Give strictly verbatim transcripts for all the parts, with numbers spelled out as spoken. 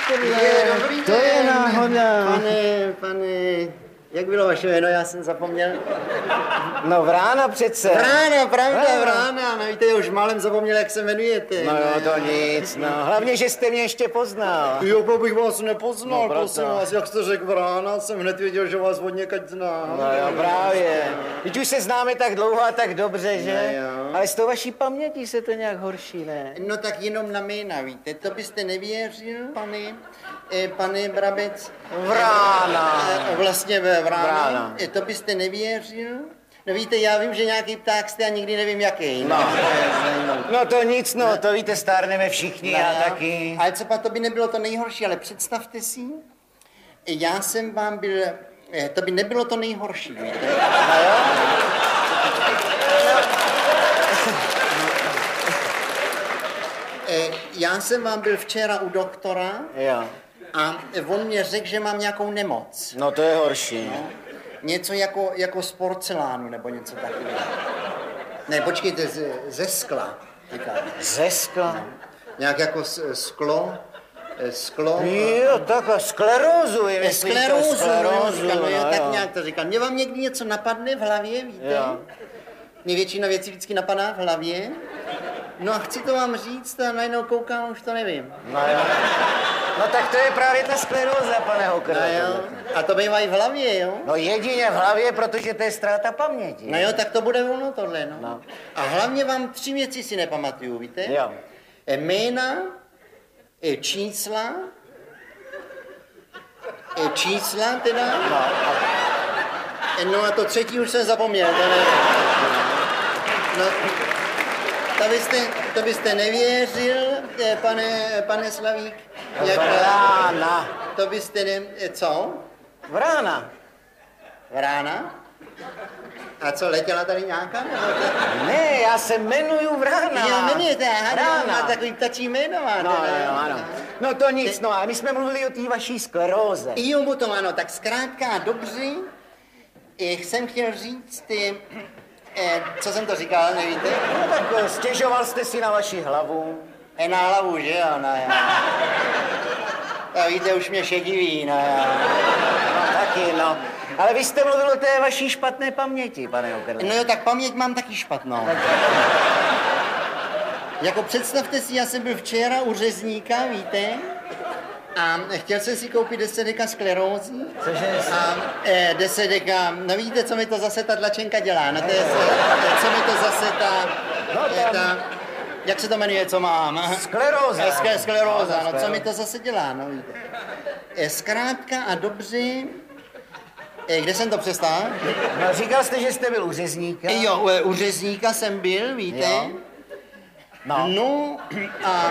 Je, dobrý to je náhoda. Pane, pane, jak bylo vaše jméno, já jsem zapomněl. No Vrána přece. Vrána, pravda, Vrána. Vrána, no víte, já už málem zapomněl, jak se jmenujete. No jo, to nic, no. Hlavně, že jste mě ještě poznal. Jo, bo bych vás nepoznal, No, proto. prosím vás, jak jste řekl Vrána, jsem hned věděl, že vás od někať znám. No jo, právě. Teď už se známe tak dlouho a tak dobře, že? No jo. Ale s tou vaší pamětí se to nějak horší, ne? No tak jenom na jména, víte, to byste nevěřil, pane, eh, pane Brabec. Vrána. Eh, vlastně ve Vrána. Vrána. Eh, to byste nevěřil? No víte, já vím, že nějaký pták jste a nikdy nevím jaký. No. No to nic, no, to víte, stárneme všichni, No, já taky. Ale co pak, to by nebylo to nejhorší, ale představte si, já jsem vám byl, eh, to by nebylo to nejhorší, víte. No jo? Eh, Já jsem vám byl včera u doktora Jo. a on mě řekl, že mám nějakou nemoc. No to je horší. Něco jako, jako z porcelánu nebo něco takového. Ne, počkejte, ze, ze skla. Říká. Ze skla? Nějak jako s- sklo, eh, sklo. Jo, tak a sklerózu je, Eh, myslíte, Sklerózu, sklerózu, no, jo, no, tak jo. nějak to říkám. Mě vám někdy něco napadne v hlavě, víte? Jo. Mě většina věcí vždycky napadá v hlavě. No a chci to vám říct a najednou koukám, už to nevím. No jo. No tak to je právě ta skleróza, pane Hokr. No jo, a to bývá i v hlavě, jo? No jedině v hlavě, protože to je ztráta paměti. No jo, tak to bude ono tohle, no. No. A hlavně vám tři věci si nepamatuju, víte? Jo. E, Jména, e, čísla, e, čísla teda, No, a e, no a to třetí už jsem zapomněl, to ne. No, to byste, to byste nevěřil, e, pane, pane Slavík, jak, Vrána. to byste ne, e, co? Vrána. Vrána? A co, letěla tady nějaká? Nebo to... Ne, já se jmenuju Vrána. Jo, jmenujete, aha, Vrána. má takový ptačí jméno máte, No, ne? no, ano. No to nic, no a my jsme mluvili o té vaší skleróze. Jo, potom ano, tak zkrátka a dobře, eh, jsem chtěl říct, eh, eh, co jsem to říkal, nevíte? No tak eh, stěžoval jste si na vaši hlavu. Eh, na hlavu, že jo, no jo. A víte, už mě šediví, no jo. No taky, no. Ale vy jste mluvil o té vaší špatné paměti, pane Okerle. No jo, tak paměť mám taky špatnou. Jako představte si, já jsem byl včera u řezníka, víte? A chtěl jsem si koupit deset deka sklerózy. Cože? A eh, deset deka, no víte, co mi to zase ta tlačenka dělá, no to je, eh, co mi to zase ta, No, eh, tam- ta jak se to jmenuje, co mám? Skleróza. Eh, ske- Skleróza, no co skleróza. mi to zase dělá, no víte. Eh, Zkrátka a dobře, eh, kde jsem to přestal? No říkal jste, že jste byl u řezníka. Eh, Jo, u, u řezníka jsem byl, víte. Jo. No. No a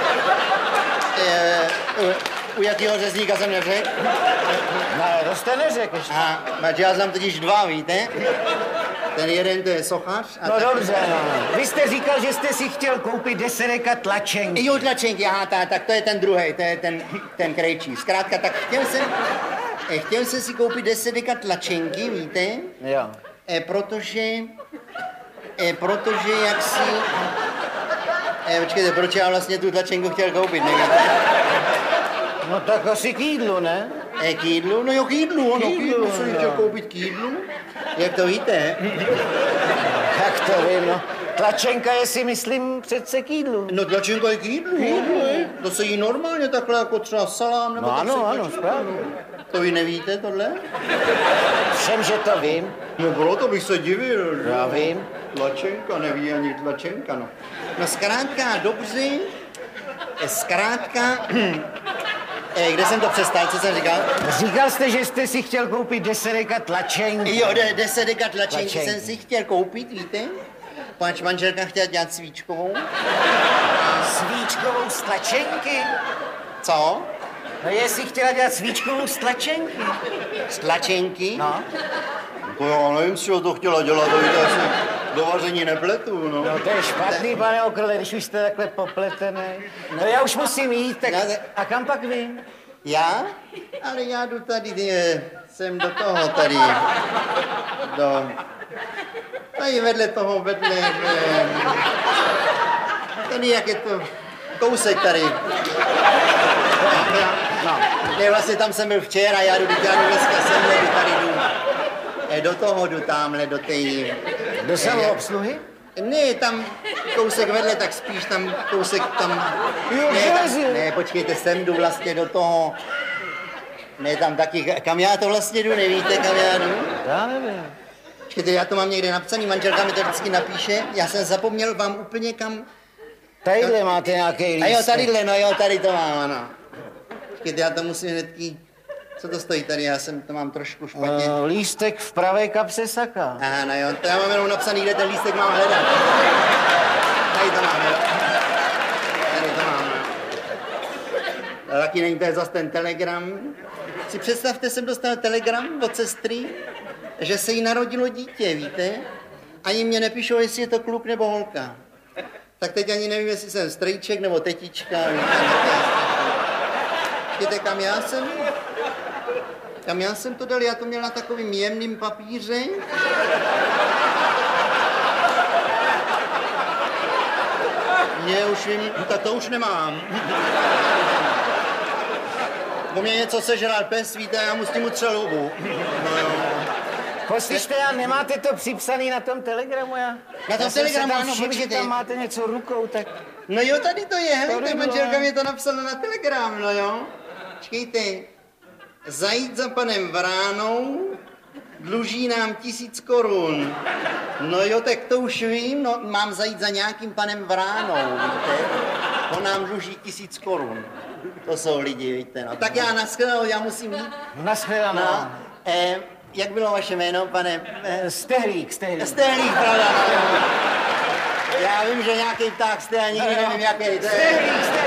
e, u, u jakého řezníka jsem neřekl? No, to jste neřekl ještě. A já znám totiž dva, víte? Ten jeden to je sochař. A No ten- dobře, no. Vy jste říkal, že jste si chtěl koupit deset deka tlačenky. Jo, tlačenky, aha, ta, tak to je ten druhý, to je ten, ten krejčí. Zkrátka, tak chtěl jsem, eh, chtěl jsem si koupit deset deka tlačenky, víte? Jo. E, protože, e, protože jak si... E, počkejte, proč já vlastně tu tlačenku chtěl koupit, nevíte? No tak asi k jídlu, ne? E, k jídlu? No jo, k jídlu, ano, k jídlu, jídlu jsem no. chtěl koupit k jídlu. Jak to víte? Jak to vím, no. Tlačenka je si, myslím, přece k jídlu. No tlačenka je k jídlu, jídlu, to se jí normálně takhle jako třeba salám, nebo No tak ano, se ano, tlačí. správně. To vy nevíte tohle? Všem, že to vím. No bylo to bych se divil. že? Já vím. Tlačenka, neví ani tlačenka, no. No zkrátka, dobře, e, zkrátka, e, kde jsem to přestal, co jsem říkal? Říkal jste, že jste si chtěl koupit deset deka tlačenky. Jo, de, deset deka tlačenky Tlačenky. jsem si chtěl koupit, víte? Pač manželka chtěla dělat svíčkovou. Svíčkovou z tlačenky? Co? No jestli chtěla dělat svíčkovou z tlačenky. Z tlačenky? No. To já nevím, z čeho to chtěla dělat, to víte, asi do vaření nepletu, no. No to je špatný, pane Okrle, když už jste takhle popletený. No já už musím jít, tak Já ne- a kam pak vy? Já? Ale já jdu tady, eh, jsem do toho tady, do... Tady vedle toho, vedle, eh, tady jak je to, kousek tady. No. Ne, vlastně tam jsem byl včera, já jdu, já jdu dneska sem, jdu tady jdu. E, do toho jdu tamhle, do té... Do samoobsluhy? Ne, tam kousek vedle, tak spíš tam kousek tam... Jo, ne, tam, ne, počkejte, sem jdu vlastně do toho... Ne, tam taky, kam já to vlastně jdu, nevíte, kam já jdu? Já nevím. Počkejte, já to mám někde napsaný, manželka mi to vždycky napíše, já jsem zapomněl vám úplně kam... Tadyhle máte nějaký lístek. A jo, tadyhle, no jo, tady to mám, ano. Počkejte, já to musím hnedky... Co to stojí tady, já jsem to mám trošku špatně. Uh, lístek v pravé kapse saka. Aha, no jo, to já mám jenom napsaný, kde ten lístek mám hledat. Tady to mám, jo. Tady to mám, no. A taky není to zase ten telegram. Si představte, jsem dostal telegram od sestry, že se jí narodilo dítě, víte? Ani mě nepíšou, jestli je to kluk nebo holka. Tak teď ani nevím, jestli jsem strýček nebo tetička. Víte, kam já jsem? Kam já jsem to dal? Já to měl na takovým jemným papíře. Ne, už vím, tak to už nemám. Po mě něco sežral pes, víte, já mu s tím utřel hubu. No jo. Poslyšte, já nemáte to připsaný na tom telegramu, já? Na tom já telegramu, tam ano, všiml, že počkejte. tam máte něco rukou, tak... No jo, tady to je, hele, Tady manželka bylo. mě to napsala na telegram, no jo. Počkejte, zajít za panem Vránou, dluží nám tisíc korun. No jo, tak to už vím, no mám zajít za nějakým panem Vránou, víte. On nám dluží tisíc korun. To jsou lidi, víte, no. Tak já naschledanou, já musím jít. Naschledanou. No, eh, jak bylo vaše jméno, pane? Eh, Stehlík, stehlík. Stehlík, pravda, no. Já vím, že nějaký pták jste, a nikdy nevím, jaký to je. Stehlík, stehlík.